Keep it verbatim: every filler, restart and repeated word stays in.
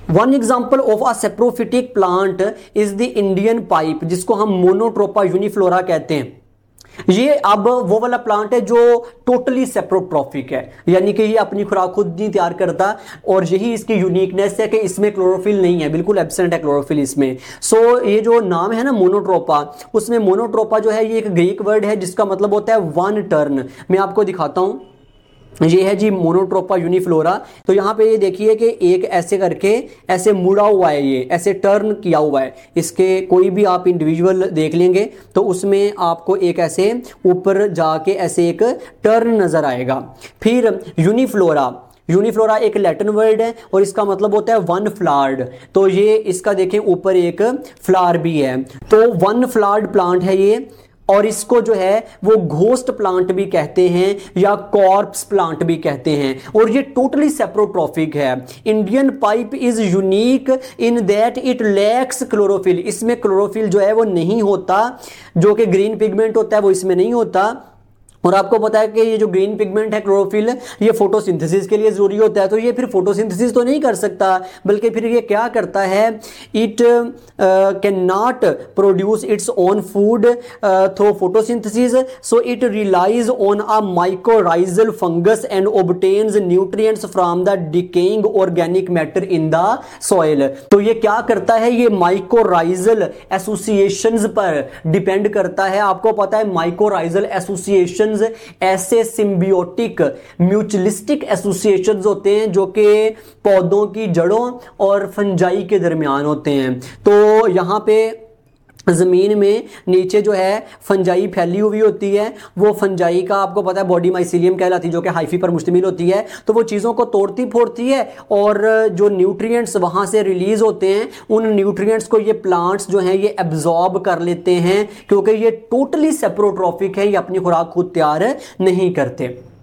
One example of a saprophytic plant is the Indian pipe, जिसको हम मोनोट्रोपा यूनिफ्लोरा कहते हैं। ये अब वो वाला प्लांट है जो टोटली सेप्रोट्रॉफिक है, यानी कि ये अपनी खुराक खुद नहीं तैयार करता, और यही इसकी यूनिकनेस है कि इसमें क्लोरोफिल नहीं है, बिल्कुल एब्सेंट है क्लोरोफिल इसमें। सो so, ये जो नाम है ना मोनोट्रोपा, उसमें मोनोट्रोपा जो है ये एक ग्रीक वर्ड है जिसका मतलब होता है वन टर्न। मैं आपको दिखाता हूं, ये है जी मोनोट्रोपा यूनिफ्लोरा। तो यहाँ पे ये देखिए कि एक ऐसे करके ऐसे मुड़ा हुआ है, ये ऐसे टर्न किया हुआ है। इसके कोई भी आप इंडिविजुअल देख लेंगे तो उसमें आपको एक ऐसे ऊपर जाके ऐसे एक टर्न नजर आएगा। फिर यूनिफ्लोरा, यूनिफ्लोरा एक लैटिन वर्ड है और इसका मतलब होता है वन फ्लावर्ड। तो ये इसका देखें ऊपर एक फ्लावर भी है, तो वन फ्लावर्ड प्लांट है ये, और इसको जो है वो घोस्ट प्लांट भी कहते हैं या कॉर्प्स प्लांट भी कहते हैं, और ये टोटली सेप्रोट्रॉफिक है। Indian pipe is unique in that it lacks chlorophyll, इसमें क्लोरोफिल जो है वो नहीं होता, जो कि ग्रीन पिगमेंट होता है वो इसमें नहीं होता। और आपको पता है कि ये जो ग्रीन पिगमेंट है क्लोरोफिल, ये फोटोसिंथेसिस के लिए जरूरी होता है, तो ये फिर फोटोसिंथेसिस तो नहीं कर सकता, बल्कि फिर ये क्या करता है, it can not produce its own food through photosynthesis, so it relies on a mycorrhizal fungus and obtains nutrients from the decaying organic matter in the soil. तो ये क्या करता है, ये माइकोराइजल एसोसिएशंस पर डिपेंड करता है। आपको पता है माइकोराइजल एसोसिएशन ऐसे सिम्बियोटिक म्यूचुअलिस्टिक एसोसिएशंस होते हैं जो कि पौधों की जड़ों और फंजाई के दरमियान होते हैं। तो यहां पे जमीन में नीचे जो है फंजाई फैली हुई होती है, वो फंजाई का आपको पता है बॉडी माइसीलियम कहलाती है, जो कि हाइफी पर मुश्तमिल होती है। तो वो चीज़ों को तोड़ती फोड़ती है और जो न्यूट्रिएंट्स वहाँ से रिलीज होते हैं, उन न्यूट्रिएंट्स को ये प्लांट्स जो हैं ये एब्जॉर्ब कर लेते हैं, क्योंकि ये टोटली सेप्रोट्रॉफिक है, ये अपनी खुराक खुद तैयार नहीं करते।